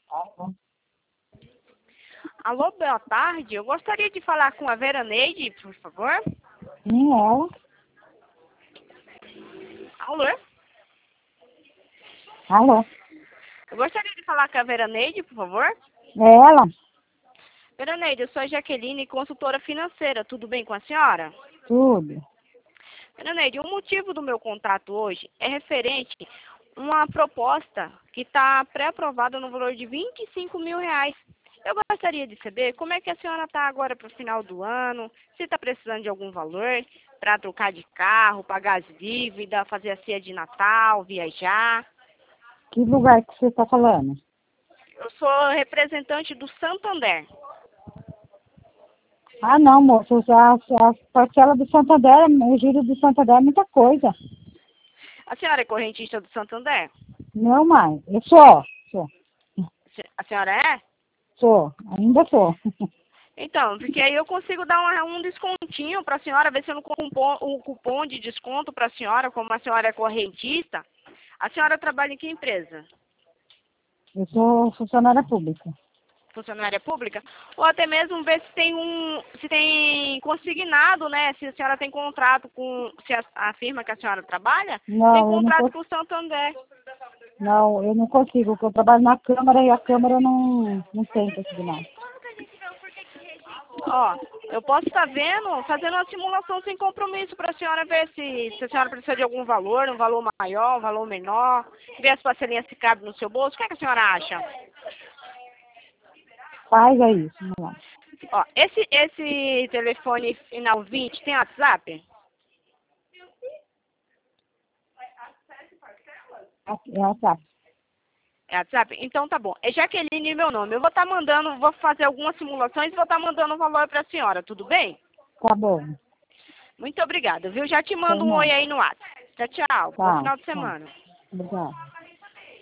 Alô, boa tarde. Eu gostaria de falar com a Veraneide, por favor. Sim, ela. Alô? Alô? Eu gostaria de falar com a Veraneide, por favor. É ela? Veraneide, eu sou a Jaqueline, consultora financeira. Tudo bem com a senhora? Tudo. Veraneide, o motivo do meu contato hoje é referente a uma proposta que está pré-aprovada no valor de R$ 25 mil. Eu gostaria de saber como é que a senhora está agora para o final do ano, se está precisando de algum valor para trocar de carro, pagar as dívidas, fazer a ceia de Natal, viajar. Que lugar que você está falando? Eu sou representante do Santander. Ah, não, moço. A parcela do Santander, o giro do Santander é muita coisa. A senhora é correntista do Santander? Não, mãe. Eu sou. A senhora é? Sou. Ainda sou. Então, porque aí eu consigo dar um descontinho para a senhora, ver se eu não compro um cupom de desconto para a senhora, como a senhora é correntista. A senhora trabalha em que empresa? Eu sou funcionária pública. Funcionária pública? Ou até mesmo ver se tem consignado, né? Se a senhora tem contrato com, se a firma que a senhora trabalha tem Não, eu não contrato com consigo. o Santander. Não, eu não consigo, porque eu trabalho na Câmara e a Câmara não tem consignado. Ó, eu posso estar fazendo uma simulação sem compromisso para a senhora ver se a senhora precisa de algum valor, um valor maior, um valor menor, ver as parcelinhas se cabem no seu bolso. O que é que a senhora acha? Faz aí, vamos lá. Ó, esse telefone final 20 tem WhatsApp? É WhatsApp. É WhatsApp? Então tá bom. É Jaqueline meu nome. Eu vou estar mandando, vou fazer algumas simulações e vou estar mandando o valor para a senhora, tudo bem? Tá bom. Muito obrigada, viu? Já te Tem mando um oi não. aí no WhatsApp. Tchau, tchau. Bom Tá, final de tá. semana. Obrigada.